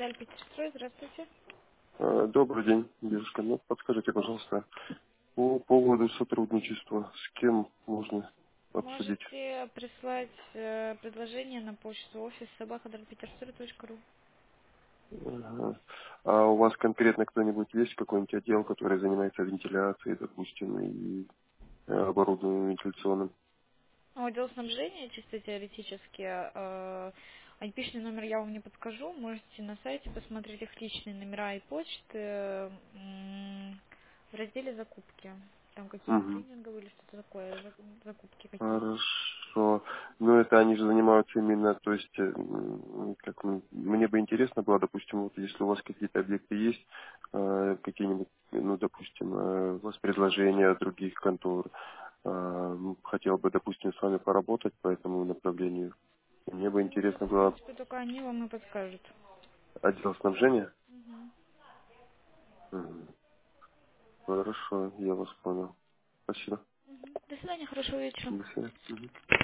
Даль Петерстрой, здравствуйте. Добрый день, девушка. Ну, подскажите, пожалуйста, по поводу сотрудничества, с кем можно обсудить? Можете прислать предложение на почту офис собака.петерстрой.ру. Ага. А у вас конкретно кто-нибудь есть, какой-нибудь отдел, который занимается вентиляцией, допустим, и оборудованием вентиляционным? Отдел снабжения чисто теоретически. IP-шный номер я вам не подскажу. Можете на сайте посмотреть их личные номера и почты в разделе закупки. Там какие-то Угу. клининговые или что-то такое, закупки какие-то. Хорошо. Ну, это они же занимаются именно, то есть, как мне бы интересно было, допустим, вот если у вас какие-то объекты есть, какие-нибудь, ну, допустим, у вас предложения от других контор, хотел бы, допустим, с вами поработать по этому направлению. Мне бы Ну, тут, интересно в было принципе, только они вам и подскажут. отдел снабжения. Мгм. Мгм. Хорошо, я вас понял. Спасибо. До свидания, хорошего вечера. До свидания. Мгм.